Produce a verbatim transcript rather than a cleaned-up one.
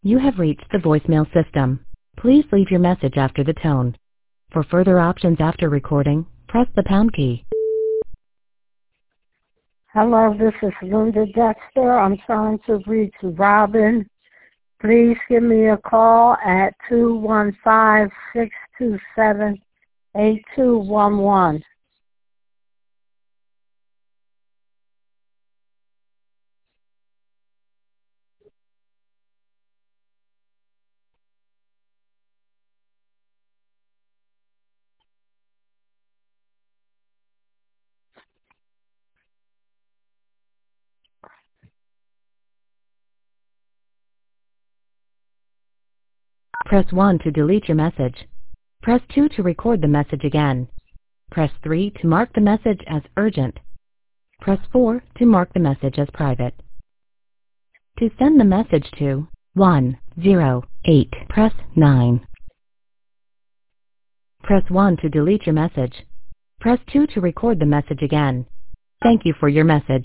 You have reached the voicemail system. Please leave your message after the tone. For further options after recording, press the pound key. Hello, this is Linda Dexter. I'm trying to reach Robin. Please give me a call at two one five, six two seven, eight two one one. Press one to delete your message. Press two to record the message again. Press three to mark the message as urgent. Press four to mark the message as private. To send the message to one zero eight, press nine. Press one to delete your message. Press two to record the message again. Thank you for your message.